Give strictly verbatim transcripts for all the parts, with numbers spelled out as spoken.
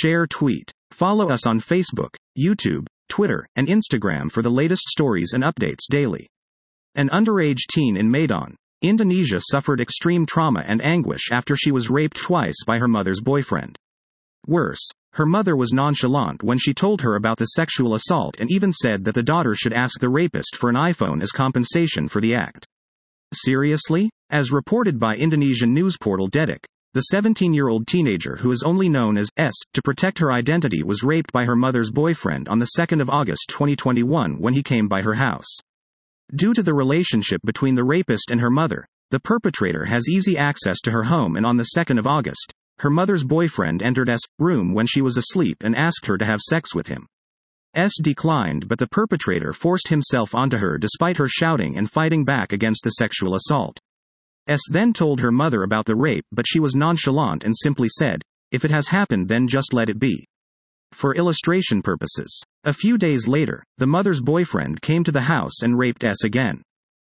share, tweet. Follow us on Facebook, YouTube, Twitter, and Instagram for the latest stories and updates daily. An underage teen in Medan, Indonesia suffered extreme trauma and anguish after she was raped twice by her mother's boyfriend. Worse, her mother was nonchalant when she told her about the sexual assault and even said that the daughter should ask the rapist for an iPhone as compensation for the act. Seriously? As reported by Indonesian news portal Detik, the seventeen-year-old teenager who is only known as S to protect her identity was raped by her mother's boyfriend on the second of August twenty twenty-one when he came by her house. Due to the relationship between the rapist and her mother, the perpetrator has easy access to her home, and on the second of August, her mother's boyfriend entered S' room when she was asleep and asked her to have sex with him. S declined, but the perpetrator forced himself onto her despite her shouting and fighting back against the sexual assault. S then told her mother about the rape, but she was nonchalant and simply said, "If it has happened, then just let it be." For illustration purposes, a few days later, the mother's boyfriend came to the house and raped S again.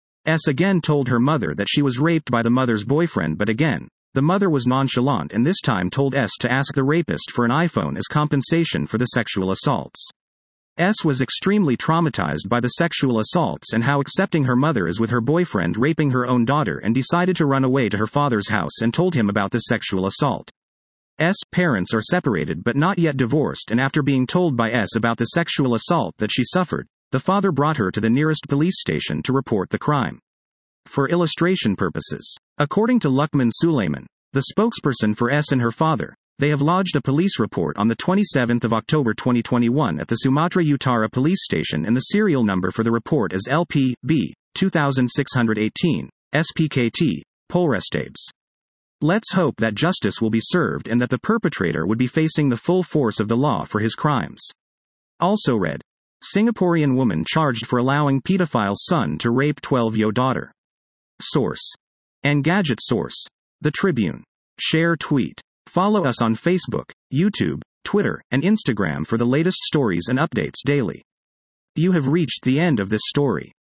S again told her mother that she was raped by the mother's boyfriend, but again, the mother was nonchalant and this time told S to ask the rapist for an iPhone as compensation for the sexual assaults. S was extremely traumatized by the sexual assaults and how accepting her mother is with her boyfriend raping her own daughter, and decided to run away to her father's house and told him about the sexual assault. S' parents are separated but not yet divorced, and after being told by S about the sexual assault that she suffered, the father brought her to the nearest police station to report the crime. For illustration purposes, according to Lukman Sulaiman, the spokesperson for S and her father, they have lodged a police report on the twenty-seventh of October twenty twenty-one at the Sumatra Utara police station, and the serial number for the report is L P B two six one eight, S P K T, Polrestabes. Let's hope that justice will be served and that the perpetrator would be facing the full force of the law for his crimes. Also read, Singaporean woman charged for allowing pedophile son to rape twelve-year-old daughter. Source: Engadget. Source: The Tribune. Share, tweet. Follow us on Facebook, YouTube, Twitter, and Instagram for the latest stories and updates daily. You have reached the end of this story.